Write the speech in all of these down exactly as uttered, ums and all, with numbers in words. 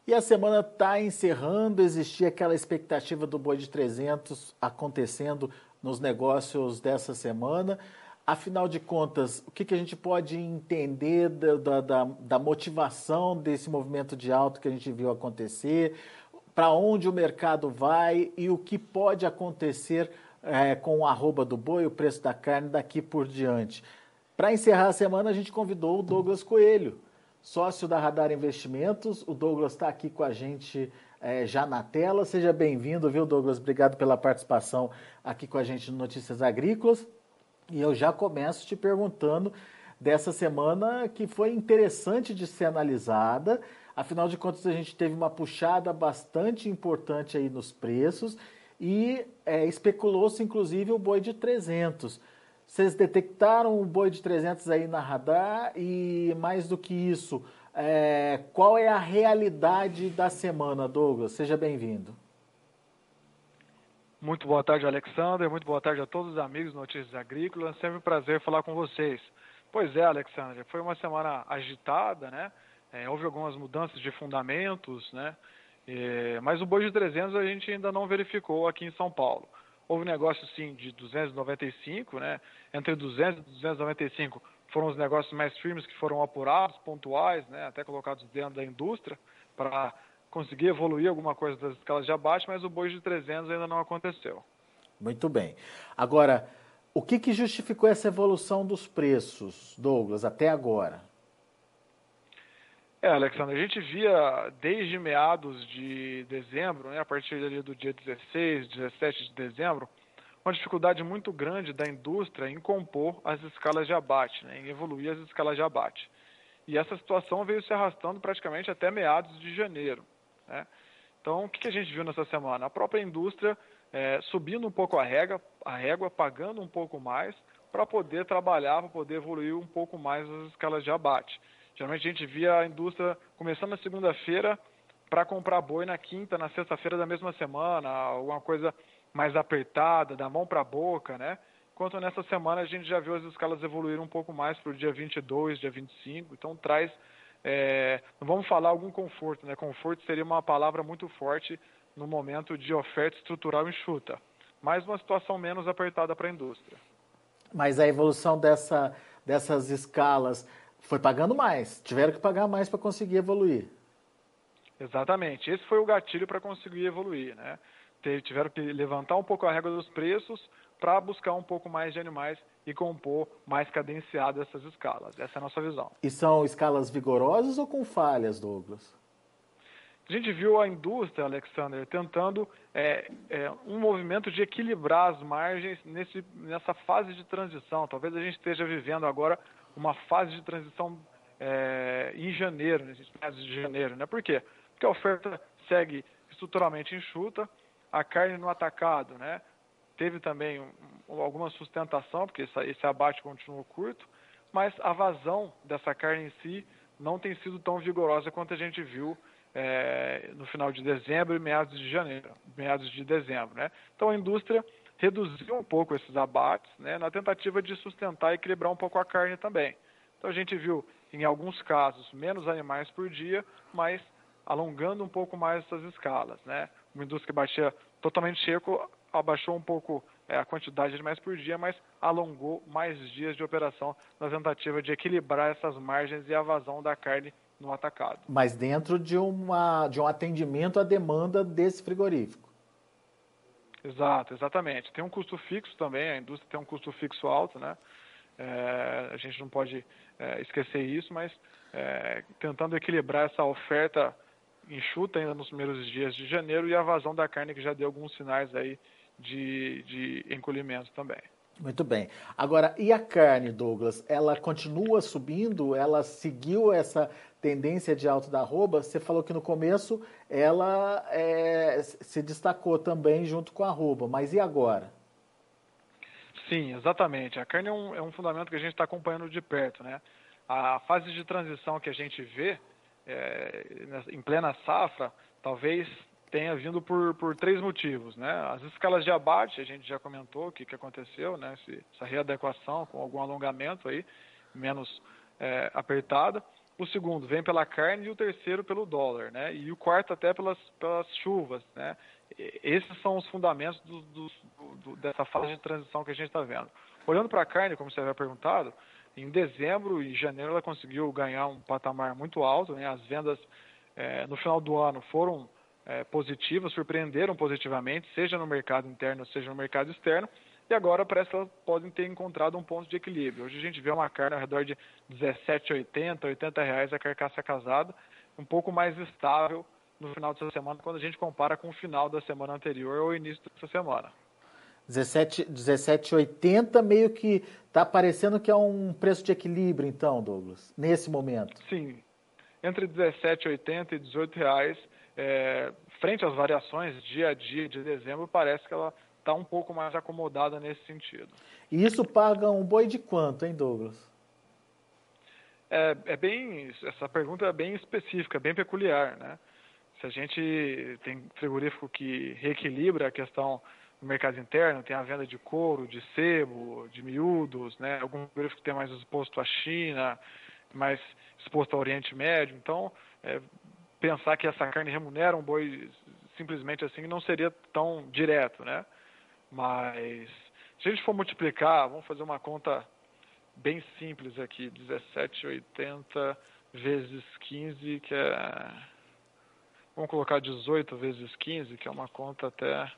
E a semana está encerrando, existia aquela expectativa do boi de trezentos acontecendo nos negócios dessa semana. Afinal de contas, o que, que a gente pode entender da, da, da motivação desse movimento de alta que a gente viu acontecer? Para onde o mercado vai e o que pode acontecer é, com o arroba do boi, o preço da carne daqui por diante? Para encerrar a semana, a gente convidou o Douglas Coelho, sócio da Radar Investimentos. O Douglas está aqui com a gente é, já na tela. Seja bem-vindo, viu, Douglas? Obrigado pela participação aqui com a gente no Notícias Agrícolas. E eu já começo te perguntando dessa semana que foi interessante de ser analisada. Afinal de contas, a gente teve uma puxada bastante importante aí nos preços e é, especulou-se, inclusive, o boi de trezentos. Vocês detectaram o boi de trezentos aí na Radar e, mais do que isso, é, qual é a realidade da semana, Douglas? Seja bem-vindo. Muito boa tarde, Alexander. Muito boa tarde a todos os amigos do Notícias Agrícolas. Sempre um prazer falar com vocês. Pois é, Alexander, foi uma semana agitada, né? É, houve algumas mudanças de fundamentos, né? É, mas o boi de trezentos a gente ainda não verificou aqui em São Paulo. Houve negócio, sim, de duzentos e noventa e cinco, né? Entre duzentos e duzentos e noventa e cinco foram os negócios mais firmes que foram apurados, pontuais, né? Até colocados dentro da indústria para conseguir evoluir alguma coisa das escalas de abate, mas o boi de trezentos ainda não aconteceu. Muito bem. Agora, o que, que justificou essa evolução dos preços, Douglas, até agora? É, Alexandre, a gente via desde meados de dezembro, né, a partir ali do dia dezesseis, dezessete de dezembro, uma dificuldade muito grande da indústria em compor as escalas de abate, né, em evoluir as escalas de abate. E essa situação veio se arrastando praticamente até meados de janeiro, né? Então, o que a gente viu nessa semana? A própria indústria é, subindo um pouco a régua, a régua, pagando um pouco mais para poder trabalhar, para poder evoluir um pouco mais as escalas de abate. Geralmente a gente via a indústria começando na segunda-feira para comprar boi na quinta, na sexta-feira da mesma semana, alguma coisa mais apertada, da mão para a boca, né? Enquanto nessa semana a gente já viu as escalas evoluir um pouco mais para o dia vinte e dois, dia vinte e cinco, então traz, é, não vamos falar algum conforto, né? Conforto seria uma palavra muito forte no momento de oferta estrutural enxuta, mas uma situação menos apertada para a indústria. Mas a evolução dessa, dessas escalas foi pagando mais, tiveram que pagar mais para conseguir evoluir. Exatamente, esse foi o gatilho para conseguir evoluir, né? Tiveram que levantar um pouco a régua dos preços para buscar um pouco mais de animais e compor mais cadenciado essas escalas. Essa é a nossa visão. E são escalas vigorosas ou com falhas, Douglas? A gente viu a indústria, Alexander, tentando é, é, um movimento de equilibrar as margens nesse, nessa fase de transição. Talvez a gente esteja vivendo agora uma fase de transição é, em janeiro, nesses meses de janeiro, né? Por quê? Porque a oferta segue estruturalmente enxuta, a carne no atacado, né? Teve também um, alguma sustentação, porque esse, esse abate continuou curto, mas a vazão dessa carne em si não tem sido tão vigorosa quanto a gente viu é, no final de dezembro e meados de janeiro, meados de dezembro, né? Então a indústria reduziu um pouco esses abates, né, na tentativa de sustentar e equilibrar um pouco a carne também. Então a gente viu, em alguns casos, menos animais por dia, mas alongando um pouco mais essas escalas, né? Uma indústria que batia totalmente seco, abaixou um pouco é, a quantidade de animais por dia, mas alongou mais dias de operação na tentativa de equilibrar essas margens e a vazão da carne no atacado. Mas dentro de, uma, de um atendimento à demanda desse frigorífico. Exato, exatamente. Tem um custo fixo também, a indústria tem um custo fixo alto, né? É, a gente não pode é, esquecer isso, mas é, tentando equilibrar essa oferta enxuta ainda nos primeiros dias de janeiro e a vazão da carne que já deu alguns sinais aí de, de encolhimento também. Muito bem. Agora, e a carne, Douglas? Ela continua subindo? Ela seguiu essa tendência de alta da arroba? Você falou que no começo ela é, se destacou também junto com a arroba, mas e agora? Sim, exatamente. A carne é um, é um fundamento que a gente está acompanhando de perto, né? A fase de transição que a gente vê é, em plena safra, talvez tenha vindo por, por três motivos, né? As escalas de abate, a gente já comentou o que, que aconteceu, né? Esse, essa readequação com algum alongamento aí, menos é, apertada. o segundo vem pela carne e o terceiro pelo dólar, né? E o quarto até pelas, pelas chuvas, né? Esses são os fundamentos do, do, do, dessa fase de transição que a gente está vendo. Olhando para a carne, como você havia perguntado, em dezembro e janeiro ela conseguiu ganhar um patamar muito alto, né? As vendas é, no final do ano foram é, positivas, surpreenderam positivamente, seja no mercado interno, seja no mercado externo, e agora parece que elas podem ter encontrado um ponto de equilíbrio. Hoje a gente vê uma carne ao redor de dezessete reais e oitenta centavos, oitenta reais a carcaça casada, um pouco mais estável no final dessa semana, quando a gente compara com o final da semana anterior ou início dessa semana. dezessete reais e oitenta centavos meio que está parecendo que é um preço de equilíbrio, então, Douglas, nesse momento. Sim, entre dezessete reais e oitenta centavos e dezoito reais, é, frente às variações dia a dia de dezembro, parece que ela está um pouco mais acomodada nesse sentido. E isso paga um boi de quanto, hein, Douglas? É, é bem, essa pergunta é bem específica, bem peculiar, né? Se a gente tem frigorífico que reequilibra a questão no mercado interno, tem a venda de couro, de sebo, de miúdos, né? Algum frigorífico tem mais exposto à China, mais exposto ao Oriente Médio. Então, é, pensar que essa carne remunera um boi simplesmente assim não seria tão direto, né? Mas se a gente for multiplicar, vamos fazer uma conta bem simples aqui, dezessete reais e oitenta centavos vezes quinze, que é... Vamos colocar dezoito vezes quinze, que é uma conta até...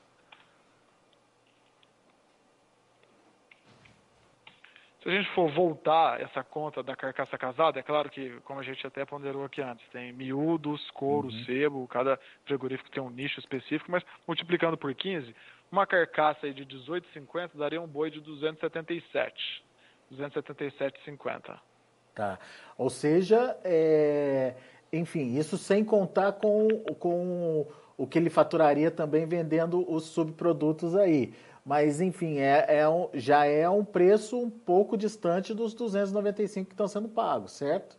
Se a gente for voltar essa conta da carcaça casada, é claro que, como a gente até ponderou aqui antes, tem miúdos, couro, uhum. sebo, cada frigorífico tem um nicho específico, mas multiplicando por quinze, uma carcaça aí de dezoito reais e cinquenta centavos daria um boi de duzentos e setenta e sete reais. duzentos e setenta e sete reais e cinquenta centavos. Tá. Ou seja, é... enfim, isso sem contar com, com o que ele faturaria também vendendo os subprodutos aí. Mas, enfim, é, é um, já é um preço um pouco distante dos duzentos e noventa e cinco que estão sendo pagos, certo?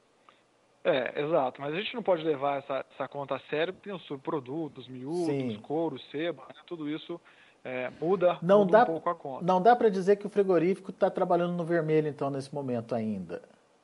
É, exato. Mas a gente não pode levar essa, essa conta a sério, porque tem os subprodutos, miúdos, Sim. couro, sebo, né? Tudo isso é, muda, não muda dá, um pouco a conta. Não dá para dizer que o frigorífico está trabalhando no vermelho, então, nesse momento ainda.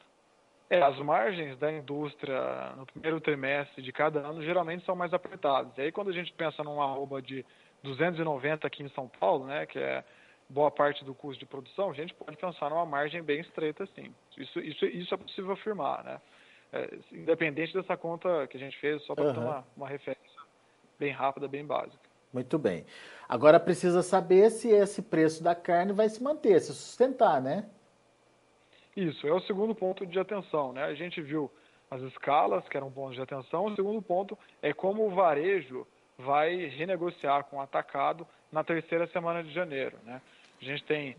É, as margens da indústria no primeiro trimestre de cada ano geralmente são mais apertadas. E aí, quando a gente pensa num arroba de duzentos e noventa aqui em São Paulo, né, que é boa parte do custo de produção, a gente pode pensar numa margem bem estreita, sim. Isso, isso, isso é possível afirmar, né? É, independente dessa conta que a gente fez, só para uhum. ter uma, uma referência bem rápida, bem básica. Muito bem. Agora precisa saber se esse preço da carne vai se manter, se sustentar, né? Isso, é o segundo ponto de atenção, né? A gente viu as escalas, que eram pontos de atenção. O segundo ponto é como o varejo vai renegociar com o atacado na terceira semana de janeiro, né? A gente tem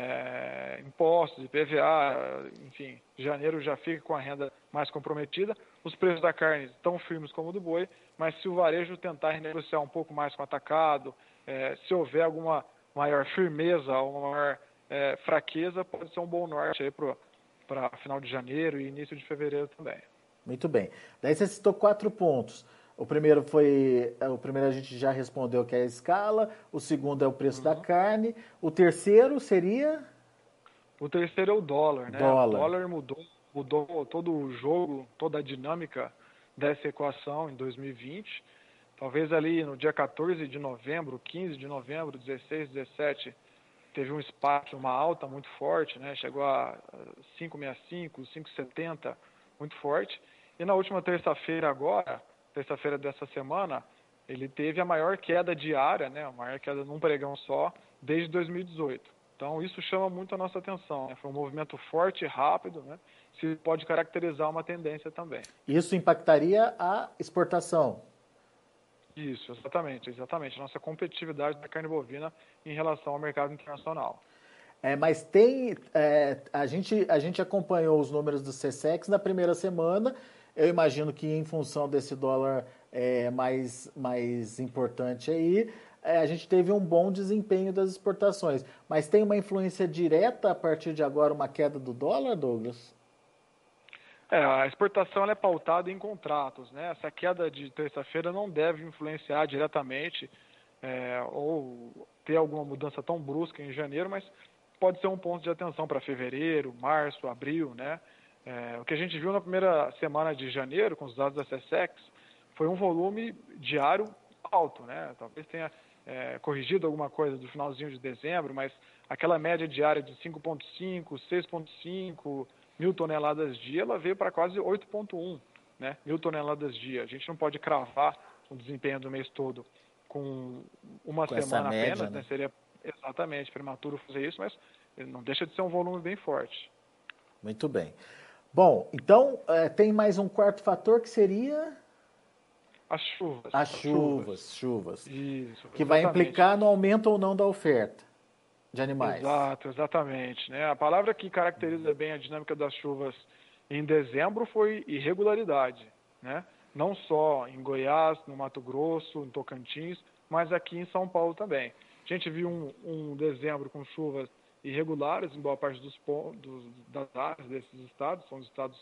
é, impostos, I P V A, enfim, janeiro já fica com a renda mais comprometida. Os preços da carne estão firmes como o do boi, mas se o varejo tentar renegociar um pouco mais com o atacado, é, se houver alguma maior firmeza, uma maior é, fraqueza, pode ser um bom norte aí para final de janeiro e início de fevereiro também. Muito bem. Daí você citou quatro pontos. O primeiro foi, o primeiro a gente já respondeu que é a escala, o segundo é o preço uhum. da carne, o terceiro seria? O terceiro é o dólar, né? Dólar. O dólar mudou, mudou todo o jogo, toda a dinâmica dessa equação em dois mil e vinte. Talvez ali no dia quatorze de novembro, quinze de novembro, dezesseis, dezessete, teve um spike, uma alta muito forte, né? Chegou a cinco reais e sessenta e cinco, cinco reais e setenta, muito forte. E na última terça-feira agora, terça-feira dessa semana, ele teve a maior queda diária, né? A maior queda num pregão só, desde dois mil e dezoito. Então isso chama muito a nossa atenção, né? Foi um movimento forte e rápido, né? Se pode caracterizar uma tendência também. Isso impactaria a exportação? Isso, exatamente, exatamente. Nossa competitividade da carne bovina em relação ao mercado internacional. É, mas tem, é, a, gente, a gente acompanhou os números do Secex na primeira semana. Eu imagino que em função desse dólar é, mais, mais importante aí, é, a gente teve um bom desempenho das exportações. Mas tem uma influência direta a partir de agora, uma queda do dólar, Douglas? É, a exportação ela é pautada em contratos, né? Essa queda de terça-feira não deve influenciar diretamente é, ou ter alguma mudança tão brusca em janeiro, mas pode ser um ponto de atenção para fevereiro, março, abril, né? É, o que a gente viu na primeira semana de janeiro, com os dados da SESEX, foi um volume diário alto, né? Talvez tenha é, corrigido alguma coisa do finalzinho de dezembro, mas aquela média diária de cinco vírgula cinco, seis vírgula cinco mil toneladas dia, ela veio para quase oito vírgula um, né, mil toneladas dia. A gente não pode cravar o desempenho do mês todo com uma Com essa semana média, apenas, né? né? Seria exatamente prematuro fazer isso, mas não deixa de ser um volume bem forte. Muito bem. Bom, então é, tem mais um quarto fator que seria As chuvas. as As chuvas. chuvas, chuvas, Isso, que vai exatamente. implicar no aumento ou não da oferta de animais. Exato, exatamente. Né? A palavra que caracteriza bem a dinâmica das chuvas em dezembro foi irregularidade. Né? Não só em Goiás, no Mato Grosso, em Tocantins, mas aqui em São Paulo também. A gente viu um, um dezembro com chuvas irregulares em boa parte dos, dos, das áreas desses estados, são os estados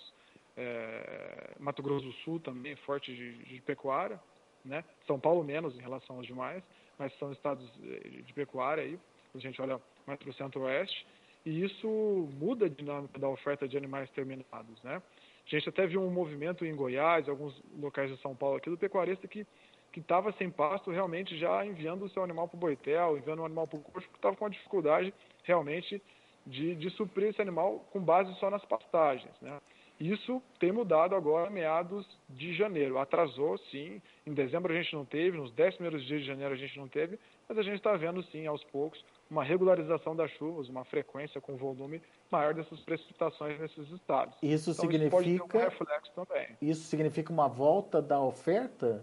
é, Mato Grosso do Sul também, forte de, de pecuária, né? São Paulo menos em relação aos demais, mas são estados de pecuária aí, a gente olha mais para o centro-oeste, e isso muda a dinâmica da oferta de animais terminados, né? A gente até viu um movimento em Goiás, alguns locais de São Paulo aqui, do pecuarista que que estava sem pasto, realmente já enviando o seu animal para o boitel, enviando o animal para o coxo, porque estava com a dificuldade realmente de, de suprir esse animal com base só nas pastagens, né? Isso tem mudado agora, meados de janeiro. Atrasou, sim. Em dezembro a gente não teve, nos dez primeiros dias de janeiro a gente não teve, mas a gente está vendo, sim, aos poucos, uma regularização das chuvas, uma frequência com volume maior dessas precipitações nesses estados. Isso Então isso pode ter um significa, reflexo também. isso significa uma volta da oferta?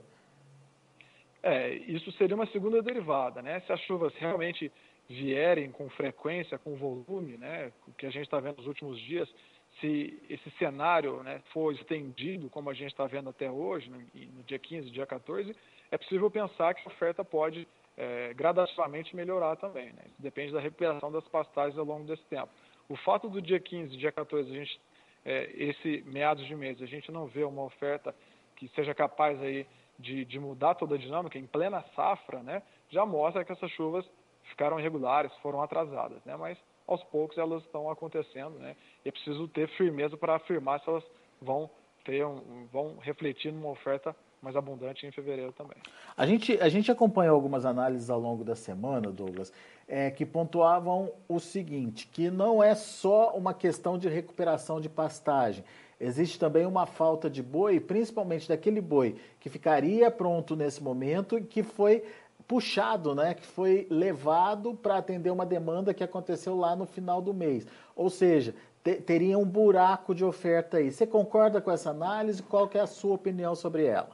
É, isso seria uma segunda derivada, né? Se as chuvas realmente vierem com frequência, com volume, né? O que a gente está vendo nos últimos dias, se esse cenário, né, for estendido, como a gente está vendo até hoje, no, no dia quinze, dia quatorze, é possível pensar que a oferta pode é, gradativamente melhorar também, né? Isso depende da recuperação das pastagens ao longo desse tempo. O fato do dia quinze, dia quatorze, a gente, é, esse meados de mês, a gente não vê uma oferta que seja capaz aí De, de mudar toda a dinâmica em plena safra, né, já mostra que essas chuvas ficaram irregulares, foram atrasadas, né, mas aos poucos elas estão acontecendo, né, e é preciso ter firmeza para afirmar se elas vão ter um, vão refletir numa oferta mais abundante em fevereiro também. A gente, a gente acompanhou algumas análises ao longo da semana, Douglas, é, que pontuavam o seguinte, que não é só uma questão de recuperação de pastagem, existe também uma falta de boi, principalmente daquele boi que ficaria pronto nesse momento e que foi puxado, né, que foi levado para atender uma demanda que aconteceu lá no final do mês. Ou seja, te, teria um buraco de oferta aí. Você concorda com essa análise? Qual que é a sua opinião sobre ela?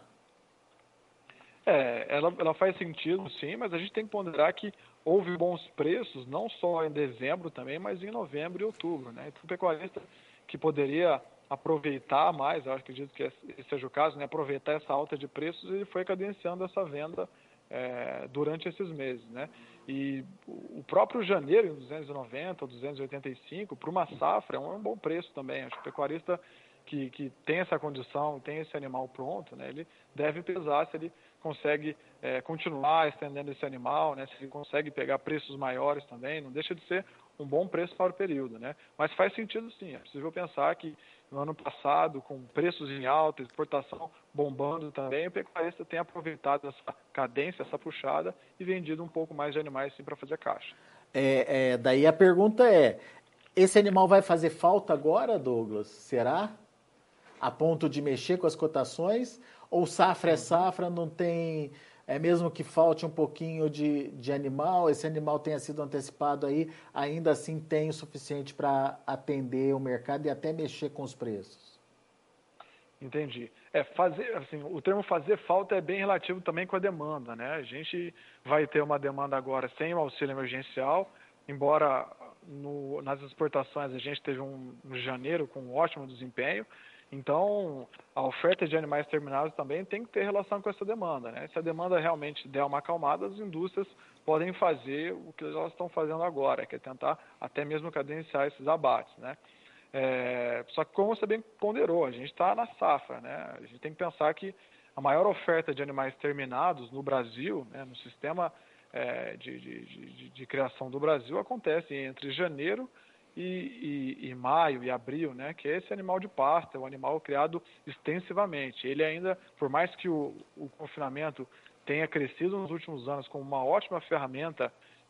É, ela, ela faz sentido, sim, mas a gente tem que ponderar que houve bons preços, não só em dezembro também, mas em novembro e outubro, né? Então, o pecuarista que poderia aproveitar mais, eu acredito que esse seja o caso, né? Aproveitar essa alta de preços, ele foi cadenciando essa venda é, durante esses meses, né? E o próprio janeiro, em duzentos e noventa ou duzentos e oitenta e cinco, para uma safra, é um bom preço também. Acho que o pecuarista que, que tem essa condição, tem esse animal pronto, né? Ele deve pesar se ele consegue é, continuar estendendo esse animal, né? Se ele consegue pegar preços maiores também, não deixa de ser um bom preço para o período, né? Mas faz sentido sim, é possível pensar que no ano passado, com preços em alta, exportação bombando também, o pecuarista tem aproveitado essa cadência, essa puxada e vendido um pouco mais de animais sim para fazer caixa. É, é, daí a pergunta é, esse animal vai fazer falta agora, Douglas? Será? A ponto de mexer com as cotações? Ou safra é safra, não tem... É mesmo que falte um pouquinho de, de animal, esse animal tenha sido antecipado aí, ainda assim tem o suficiente para atender o mercado e até mexer com os preços? Entendi. É, fazer, assim, o termo fazer falta é bem relativo também com a demanda, né? A gente vai ter uma demanda agora sem o auxílio emergencial, embora no, nas exportações a gente teve um, um janeiro com um ótimo desempenho, então a oferta de animais terminados também tem que ter relação com essa demanda, né? Se a demanda realmente der uma acalmada, as indústrias podem fazer o que elas estão fazendo agora, que é tentar até mesmo cadenciar esses abates, né? É, só que como você bem ponderou, a gente está na safra, né? A gente tem que pensar que a maior oferta de animais terminados no Brasil, né, no sistema é, de, de, de, de criação do Brasil, acontece entre janeiro e, e, e maio e abril, né, que é esse animal de pasta, é um animal criado extensivamente. Ele ainda, por mais que o, o confinamento tenha crescido nos últimos anos como uma ótima ferramenta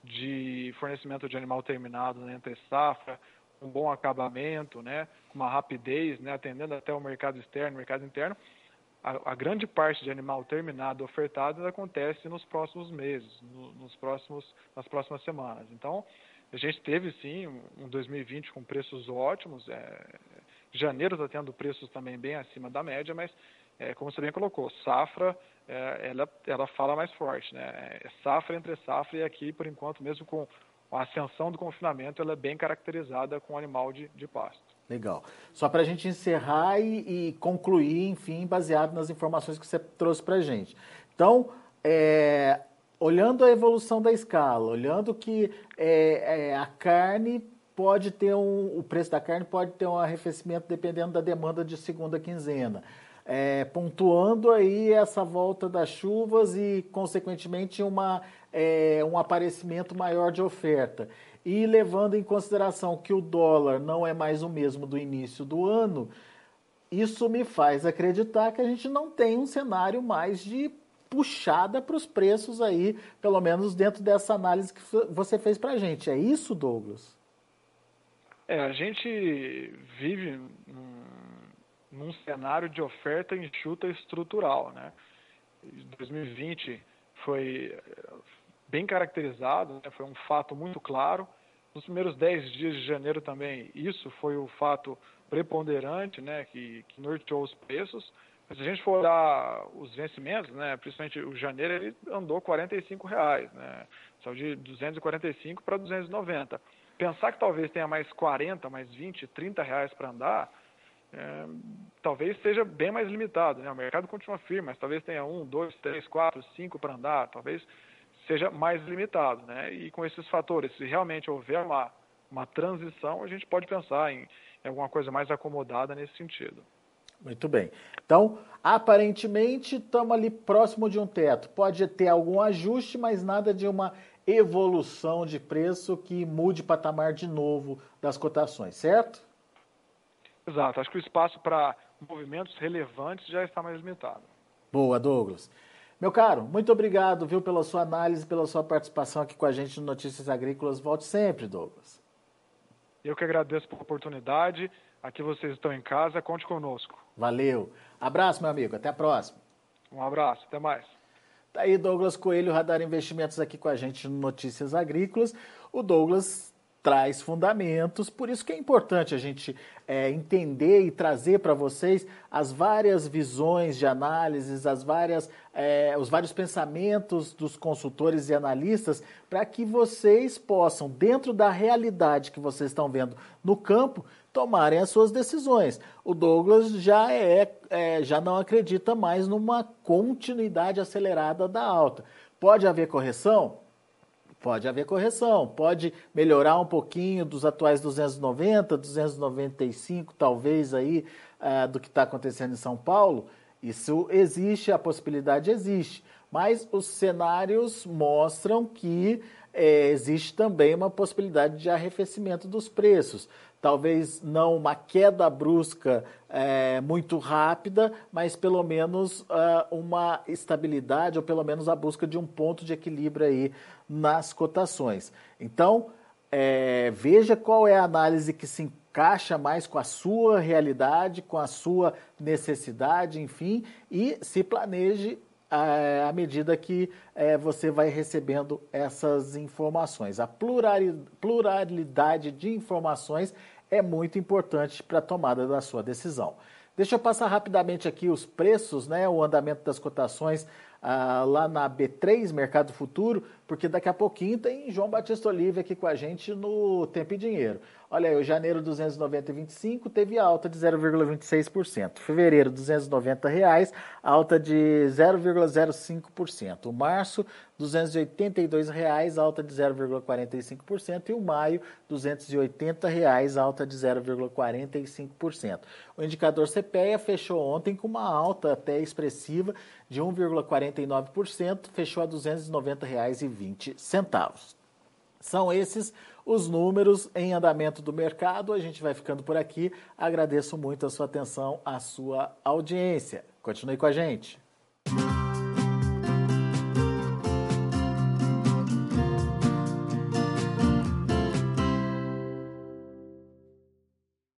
de fornecimento de animal terminado, né, entre safra, um bom acabamento, né, com uma rapidez, né, atendendo até o mercado externo, mercado interno, a, a grande parte de animal terminado ofertado acontece nos próximos meses, no, nos próximos, nas próximas semanas. Então, a gente teve sim um dois mil e vinte com preços ótimos, é, janeiro está tendo preços também bem acima da média, mas é, como você bem colocou, safra, é, ela, ela fala mais forte, né? É safra entre safra, e aqui, por enquanto, mesmo com a ascensão do confinamento, ela é bem caracterizada com animal de, de pasto. Legal. Só para a gente encerrar e, e concluir, enfim, baseado nas informações que você trouxe para a gente. Então, é, olhando a evolução da escala, olhando que é, é, a carne pode ter um, o preço da carne pode ter um arrefecimento dependendo da demanda de segunda quinzena. É, pontuando aí essa volta das chuvas e, consequentemente, uma, é, um aparecimento maior de oferta. E levando em consideração que o dólar não é mais o mesmo do início do ano, isso me faz acreditar que a gente não tem um cenário mais de puxada para os preços aí, pelo menos dentro dessa análise que você fez para a gente. É isso, Douglas? É, a gente vive num, num cenário de oferta enxuta estrutural, né? dois mil e vinte foi bem caracterizado, né? Foi um fato muito claro. Nos primeiros dez dias de janeiro também, isso foi o fato preponderante, né? Que, que norteou os preços. Mas se a gente for olhar os vencimentos, né? Principalmente o janeiro, ele andou quarenta e cinco reais, né? Saiu de duzentos e quarenta e cinco para duzentos e noventa. Pensar que talvez tenha mais quarenta, mais vinte, trinta reais para andar, é, talvez seja bem mais limitado, né? O mercado continua firme, mas talvez tenha um, dois, três, quatro, cinco para andar, talvez seja mais limitado, né? E com esses fatores, se realmente houver uma, uma transição, a gente pode pensar em, em alguma coisa mais acomodada nesse sentido. Muito bem. Então, aparentemente, estamos ali próximo de um teto. Pode ter algum ajuste, mas nada de uma evolução de preço que mude o patamar de novo das cotações, certo? Exato. Acho que o espaço para movimentos relevantes já está mais limitado. Boa, Douglas. Meu caro, muito obrigado, viu, pela sua análise, pela sua participação aqui com a gente no Notícias Agrícolas. Volte sempre, Douglas. Eu que agradeço pela oportunidade. Aqui vocês estão em casa, conte conosco. Valeu. Abraço, meu amigo. Até a próxima. Um abraço. Até mais. Tá aí Douglas Coelho, Radar Investimentos, aqui com a gente no Notícias Agrícolas. O Douglas traz fundamentos, por isso que é importante a gente é, entender e trazer para vocês as várias visões de análises, as várias, é, os vários pensamentos dos consultores e analistas, para que vocês possam, dentro da realidade que vocês estão vendo no campo, tomarem as suas decisões. O Douglas já, é, é, já não acredita mais numa continuidade acelerada da alta. Pode haver correção? Pode haver correção, pode melhorar um pouquinho dos atuais duzentos e noventa, duzentos e noventa e cinco, talvez aí, uh, do que está acontecendo em São Paulo. Isso existe, a possibilidade existe, mas os cenários mostram que é, existe também uma possibilidade de arrefecimento dos preços. Talvez não uma queda brusca é, muito rápida, mas pelo menos uh, uma estabilidade, ou pelo menos a busca de um ponto de equilíbrio aí nas cotações. Então, é, veja qual é a análise que se encaixa mais com a sua realidade, com a sua necessidade, enfim, e se planeje à medida que é, você vai recebendo essas informações. A pluralidade de informações é muito importante para a tomada da sua decisão. Deixa eu passar rapidamente aqui os preços, né, o andamento das cotações ah, lá na B três, Mercado Futuro, porque daqui a pouquinho tem João Batista Olive aqui com a gente no Tempo e Dinheiro. Olha aí, o janeiro duzentos e noventa vírgula vinte e cinco teve alta de zero vírgula vinte e seis por cento. Fevereiro duzentos e noventa reais, alta de zero vírgula zero cinco por cento. O março duzentos e oitenta e dois reais, alta de zero vírgula quarenta e cinco por cento. E o maio duzentos e oitenta reais, alta de zero vírgula quarenta e cinco por cento. O indicador C P E A fechou ontem com uma alta até expressiva de um vírgula quarenta e nove por cento, fechou a duzentos e noventa reais e vinte centavos. São esses os números em andamento do mercado. A gente vai ficando por aqui. Agradeço muito a sua atenção, a sua audiência. Continue com a gente.